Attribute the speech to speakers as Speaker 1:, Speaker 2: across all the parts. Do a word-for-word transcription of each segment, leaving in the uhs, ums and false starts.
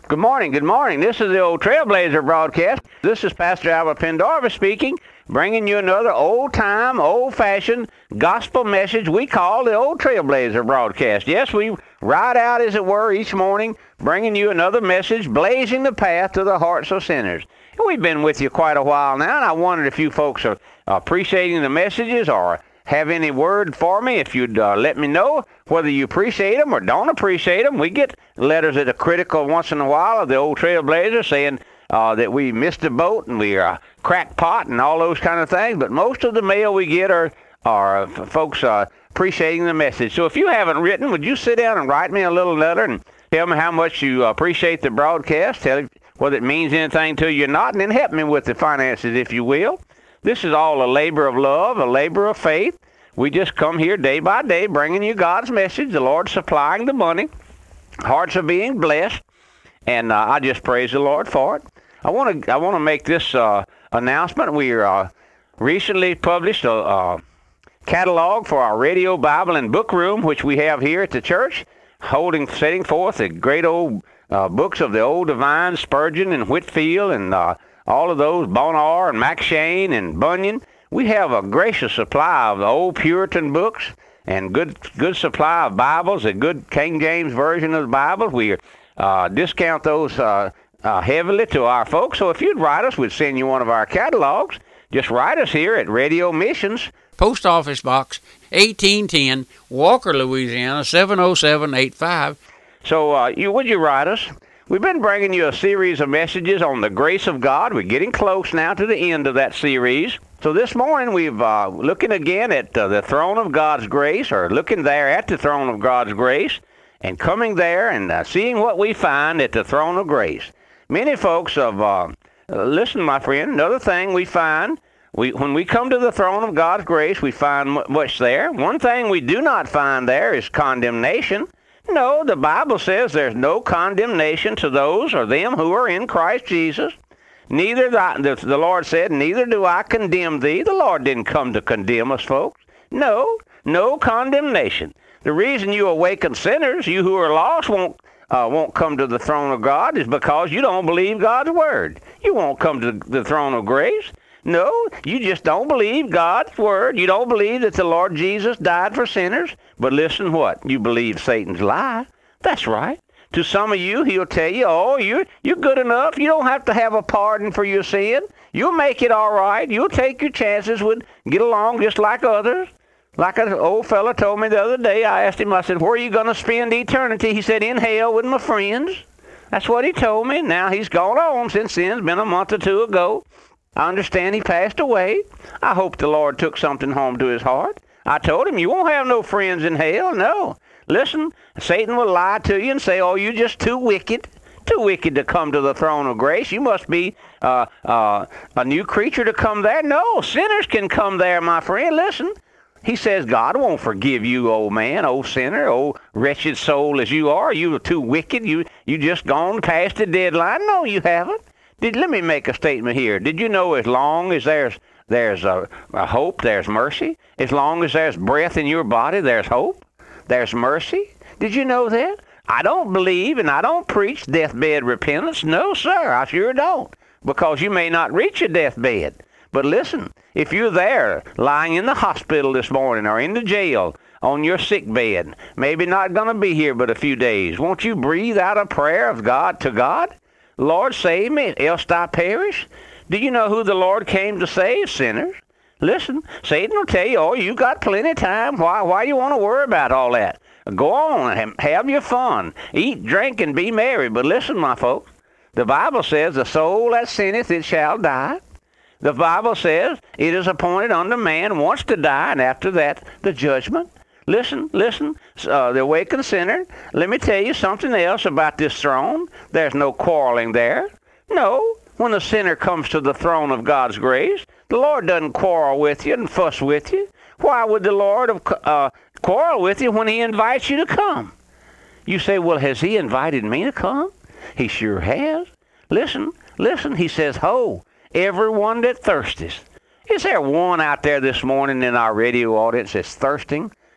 Speaker 1: Good morning, good morning. This is the old Trailblazer broadcast. This is Pastor Albert Pendarvis speaking, bringing you another old-time, old-fashioned gospel message we call the old Trailblazer broadcast. Yes, we ride out, as it were, each morning, bringing you another message, blazing the path to the hearts of sinners. And we've been with you quite a while now, and I wondered if you folks are appreciating the messages or have any word for me, if you'd uh, let me know whether you appreciate them or don't appreciate them. We get letters that are critical once in a while of the old Trailblazer saying uh, that we missed the boat and we are crackpot and all those kind of things. But most of the mail we get are, are folks uh, appreciating the message. So if you haven't written, would you sit down and write me a little letter and tell me how much you appreciate the broadcast, tell whether it means anything to you or not, and then help me with the finances, if you will. This is all a labor of love, a labor of faith. We just come here day by day bringing you God's message, the Lord supplying the money. Hearts are being blessed, and uh, I just praise the Lord for it. I want to I want to make this uh, announcement. We uh, recently published a uh, catalog for our Radio, Bible, and Book Room, which we have here at the church, holding, setting forth the great old uh, books of the old divines, Spurgeon and Whitefield, and uh, all of those, Bonar and McShane and Bunyan. We have a gracious supply of the old Puritan books and good good supply of Bibles, a good King James version of the Bible. We uh, discount those uh, uh, heavily to our folks. So if you'd write us, we'd send you one of our catalogs. Just write us here at Radio Missions,
Speaker 2: Post Office Box eighteen ten, Walker, Louisiana, seven oh seven eight five.
Speaker 1: So uh, you would you write us? We've been bringing you a series of messages on the grace of God. We're getting close now to the end of that series. So this morning we've uh, looking again at uh, the throne of God's grace, or looking there at the throne of God's grace, and coming there and uh, seeing what we find at the throne of grace. Many folks have, uh, listen, my friend, another thing we find, we when we come to the throne of God's grace, we find much there. One thing we do not find there is condemnation. No, the Bible says there's no condemnation to those or them who are in Christ Jesus. Neither, the, the Lord said, neither do I condemn thee. The Lord didn't come to condemn us, folks. No, no condemnation. The reason you awaken sinners, you who are lost, won't, uh, won't come to the throne of God is because you don't believe God's word. You won't come to the throne of grace. No, you just don't believe God's word. You don't believe that the Lord Jesus died for sinners. But listen what? You believe Satan's lie. That's right. To some of you, he'll tell you, oh, you're, you're good enough. You don't have to have a pardon for your sin. You'll make it all right. You'll take your chances with get along just like others. Like an old fella told me the other day, I asked him, I said, where are you going to spend eternity? He said, in hell with my friends. That's what he told me. Now, he's gone on since then. It's been a month or two ago. I understand he passed away. I hope the Lord took something home to his heart. I told him, you won't have no friends in hell. No. Listen, Satan will lie to you and say, oh, you're just too wicked, too wicked to come to the throne of grace. You must be uh, uh, a new creature to come there. No, sinners can come there, my friend. Listen, he says God won't forgive you, old man, old sinner, old wretched soul as you are. You were too wicked. You you just gone past the deadline. No, you haven't. Did, let me make a statement here. Did you know as long as there's there's a, a hope, there's mercy? As long as there's breath in your body, there's hope? There's mercy. Did you know that? I don't believe and I don't preach deathbed repentance. No, sir, I sure don't. Because you may not reach your deathbed. But listen, if you're there lying in the hospital this morning or in the jail on your sick bed, maybe not going to be here but a few days, won't you breathe out a prayer of God to God? Lord, save me, else I perish. Do you know who the Lord came to save? Sinners. Listen, Satan will tell you, oh, you got plenty of time. Why, why you want to worry about all that? Go on, have your fun. Eat, drink, and be merry. But listen, my folks, the Bible says, the soul that sinneth, it shall die. The Bible says, it is appointed unto man once to die, and after that, the judgment. Listen, listen, uh, the awakened sinner, let me tell you something else about this throne. There's no quarreling there. No, when the sinner comes to the throne of God's grace, the Lord doesn't quarrel with you and fuss with you. Why would the Lord uh, quarrel with you when he invites you to come? You say, well, has he invited me to come? He sure has. Listen, listen, he says, ho, everyone that thirsteth. Is there one out there this morning in our radio audience that's thirsting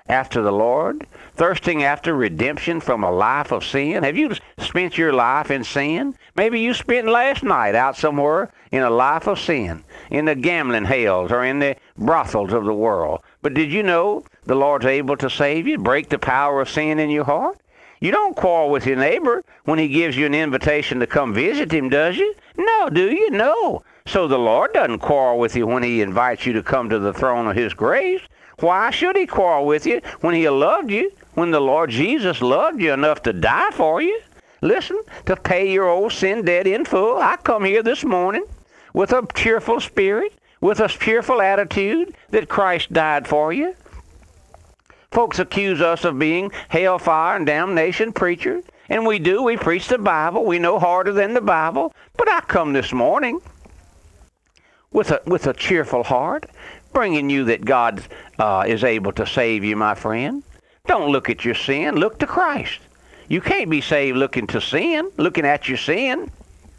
Speaker 1: after the Lord, thirsting after redemption from a life of sin? Have you spent your life in sin? Maybe you spent last night out somewhere in a life of sin, in the gambling hells or in the brothels of the world. But did you know the Lord's able to save you, break the power of sin in your heart? You don't quarrel with your neighbor when he gives you an invitation to come visit him, does you? No, do you? No. So the Lord doesn't quarrel with you when he invites you to come to the throne of his grace. Why should he quarrel with you when he loved you, when the Lord Jesus loved you enough to die for you? Listen, to pay your old sin debt in full. I come here this morning with a cheerful spirit, with a cheerful attitude that Christ died for you. Folks accuse us of being hellfire and damnation preachers, and we do. We preach the Bible. We know harder than the Bible. But I come this morning with a with a cheerful heart, bringing you that God uh, is able to save you, my friend. Don't look at your sin. Look to Christ. You can't be saved looking to sin, looking at your sin.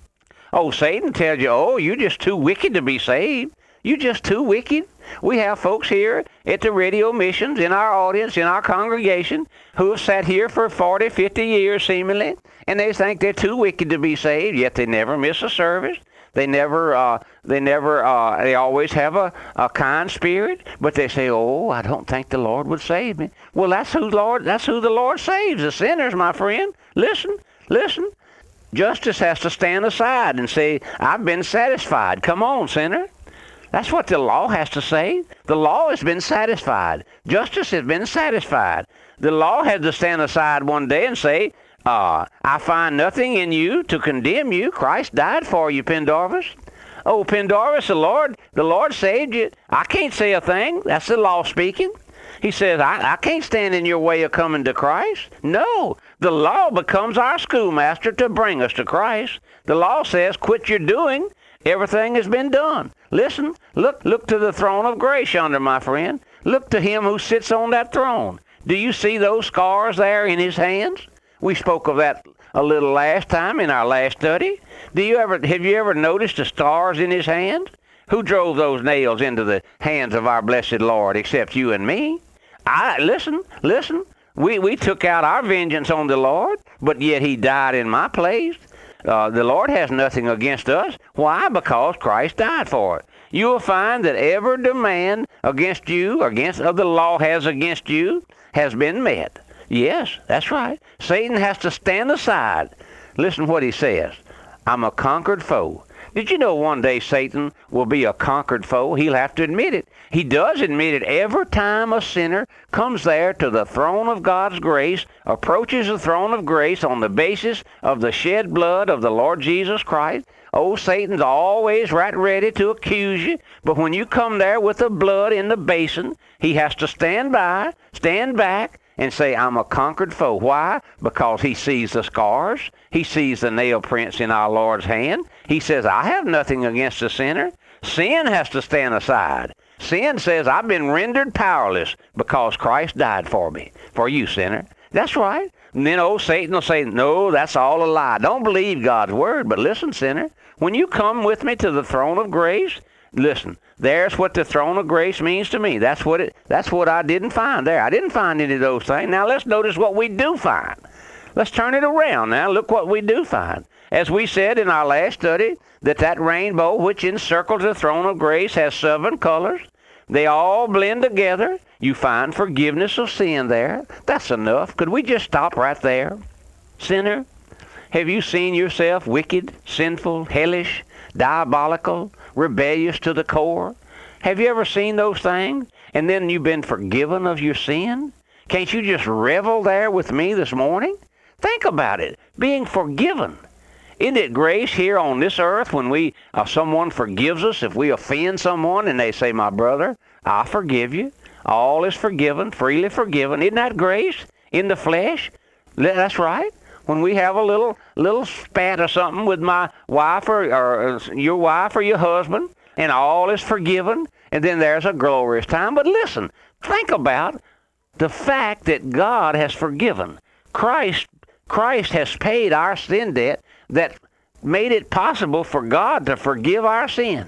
Speaker 1: Oh, Satan tells you, oh, you're just too wicked to be saved. You're just too wicked. We have folks here at the radio missions, in our audience, in our congregation, who have sat here for forty, fifty years seemingly, and they think they're too wicked to be saved, yet they never miss a service. They never, uh, they never, uh, they always have a, a kind spirit, but they say, oh, I don't think the Lord would save me. Well, that's who Lord, that's who the Lord saves, the sinners, my friend. Listen, listen. Justice has to stand aside and say, I've been satisfied. Come on, sinner. That's what the law has to say. The law has been satisfied. Justice has been satisfied. The law has to stand aside one day and say, uh, I find nothing in you to condemn you. Christ died for you, Pendarvis. Oh, Pendarvis, the Lord, the Lord saved you. I can't say a thing. That's the law speaking. He says, I, I can't stand in your way of coming to Christ. No, the law becomes our schoolmaster to bring us to Christ. The law says, quit your doing. Everything has been done. Listen, look, look to the throne of grace yonder, my friend. Look to him who sits on that throne. Do you see those scars there in his hands? We spoke of that a little last time in our last study. Do you ever, have you ever noticed the scars in his hands? Who drove those nails into the hands of our blessed Lord except you and me? I, listen, listen. We, we took out our vengeance on the Lord, but yet he died in my place. Uh, the Lord has nothing against us. Why? Because Christ died for it. You will find that every demand against you, against of the law has against you, has been met. Yes, that's right. Satan has to stand aside. Listen what he says. I'm a conquered foe. Did you know one day Satan will be a conquered foe? He'll have to admit it. He does admit it every time a sinner comes there to the throne of God's grace, approaches the throne of grace on the basis of the shed blood of the Lord Jesus Christ. Oh, Satan's always right ready to accuse you, but when you come there with the blood in the basin, he has to stand by, stand back, and say, I'm a conquered foe. Why? Because he sees the scars. He sees the nail prints in our Lord's hand. He says, I have nothing against the sinner. Sin has to stand aside. Sin says, I've been rendered powerless because Christ died for me, for you, sinner. That's right. And then old Satan will say, no, that's all a lie. Don't believe God's word, but listen, sinner, when you come with me to the throne of grace, listen, there's what the throne of grace means to me. That's what it. That's what I didn't find there. I didn't find any of those things. Now let's notice what we do find. Let's turn it around now. Look what we do find. As we said in our last study, that that rainbow which encircles the throne of grace has seven colors. They all blend together. You find forgiveness of sin there. That's enough. Could we just stop right there? Sinner, have you seen yourself wicked, sinful, hellish, diabolical, rebellious to the core? Have you ever seen those things? And then you've been forgiven of your sin? Can't you just revel there with me this morning? Think about it. Being forgiven. Isn't it grace here on this earth when we uh, someone forgives us, if we offend someone and they say, my brother, I forgive you. All is forgiven, freely forgiven. Isn't that grace in the flesh? That's right. When we have a little little spat or something with my wife or, or your wife or your husband, and all is forgiven, and then there's a glorious time. But listen, think about the fact that God has forgiven. Christ, Christ has paid our sin debt that made it possible for God to forgive our sin.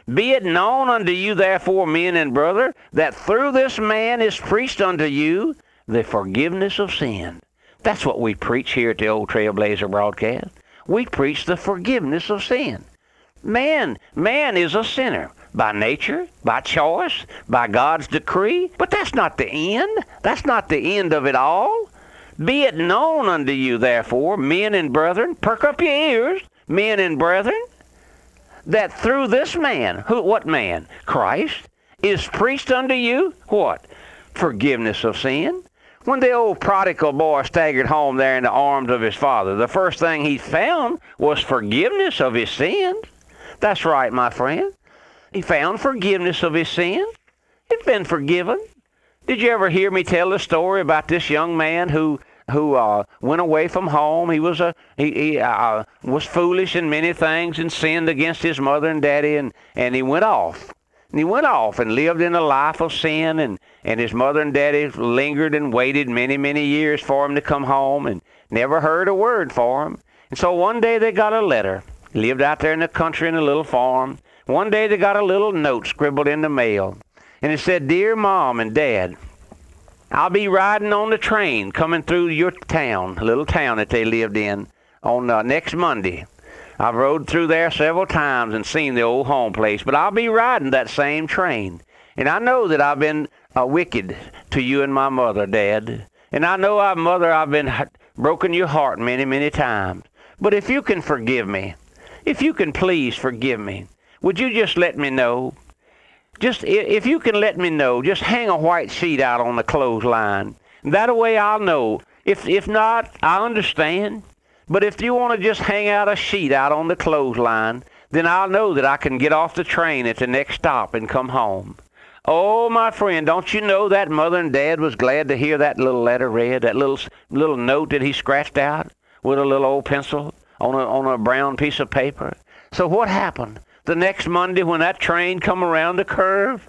Speaker 1: Be it known unto you, therefore, men and brethren, that through this man is preached unto you the forgiveness of sin. That's what we preach here at the Old Trailblazer broadcast. We preach the forgiveness of sin. Man, man is a sinner by nature, by choice, by God's decree. But that's not the end. That's not the end of it all. Be it known unto you, therefore, men and brethren, perk up your ears, men and brethren, that through this man, who, what man? Christ, is preached unto you, what? Forgiveness of sin. When the old prodigal boy staggered home there in the arms of his father, the first thing he found was forgiveness of his sins. That's right, my friend. He found forgiveness of his sins. He'd been forgiven. Did you ever hear me tell the story about this young man who who uh, went away from home? He was a he, he uh, was foolish in many things and sinned against his mother and daddy, and, and he went off. And he went off and lived in a life of sin, and, and his mother and daddy lingered and waited many, many years for him to come home and never heard a word for him. And so one day they got a letter. He lived out there in the country in a little farm. One day they got a little note scribbled in the mail. And it said, "Dear Mom and Dad, I'll be riding on the train coming through your town, little town that they lived in, on uh, next Monday. I've rode through there several times and seen the old home place, but I'll be riding that same train. And I know that I've been uh, wicked to you and my mother, Dad. And I know, I've, Mother, I've been broken your heart many, many times. But if you can forgive me, if you can please forgive me, would you just let me know? Just, if you can let me know, just hang a white sheet out on the clothesline. That way I'll know. If if not, I understand. But if you want to just hang out a sheet out on the clothesline, then I'll know that I can get off the train at the next stop and come home." Oh, my friend, don't you know that Mother and Dad was glad to hear that little letter read, that little little note that he scratched out with a little old pencil on a, on a brown piece of paper? So what happened? The next Monday when that train come around the curve,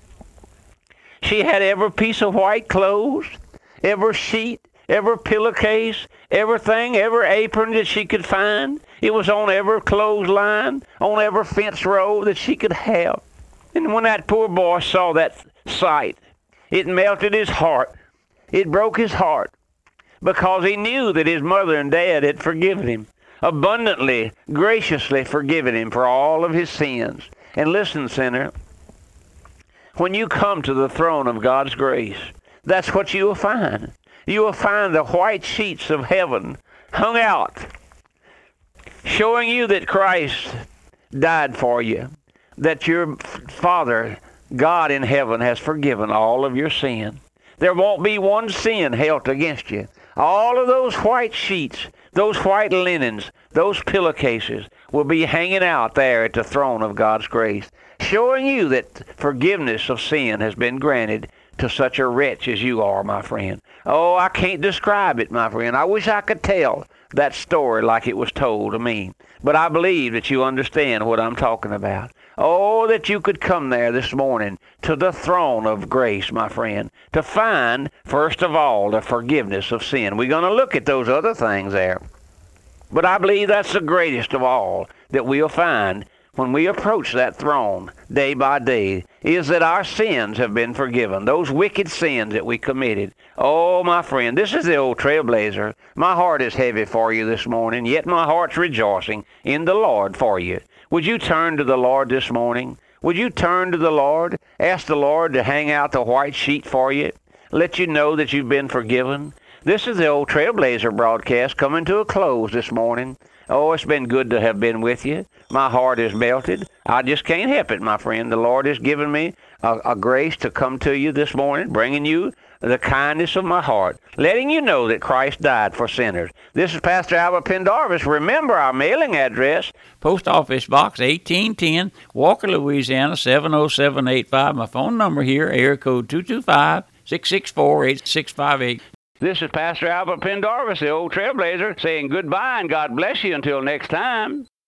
Speaker 1: she had every piece of white clothes, every sheet, every pillowcase, everything, every apron that she could find. It was on every clothesline, on every fence row that she could have. And when that poor boy saw that sight, it melted his heart. It broke his heart because he knew that his mother and dad had forgiven him, abundantly, graciously forgiven him for all of his sins. And listen, sinner, when you come to the throne of God's grace, that's what you will find. You will find the white sheets of heaven hung out, showing you that Christ died for you, that your Father, God in heaven, has forgiven all of your sin. There won't be one sin held against you. All of those white sheets, those white linens, those pillowcases will be hanging out there at the throne of God's grace, showing you that forgiveness of sin has been granted to such a wretch as you are, my friend. Oh, I can't describe it, my friend. I wish I could tell that story like it was told to me. But I believe that you understand what I'm talking about. Oh, that you could come there this morning to the throne of grace, my friend, to find, first of all, the forgiveness of sin. We're going to look at those other things there. But I believe that's the greatest of all that we'll find when we approach that throne day by day, is that our sins have been forgiven, those wicked sins that we committed. Oh, my friend, this is the Old Trailblazer. My heart is heavy for you this morning, yet my heart's rejoicing in the Lord for you. Would you turn to the Lord this morning? Would you turn to the Lord? Ask the Lord to hang out the white sheet for you, let you know that you've been forgiven. This is the Old Trailblazer broadcast coming to a close this morning. Oh, it's been good to have been with you. My heart is melted. I just can't help it, my friend. The Lord has given me a, a grace to come to you this morning, bringing you the kindness of my heart, letting you know that Christ died for sinners. This is Pastor Albert Pendarvis. Remember our mailing address.
Speaker 2: Post Office Box eighteen ten, Walker, Louisiana, seven oh seven eight five. My phone number here, area code two two five, six six four, eight six five eight.
Speaker 1: This is Pastor Albert Pendarvis, the Old Trailblazer, saying goodbye and God bless you until next time.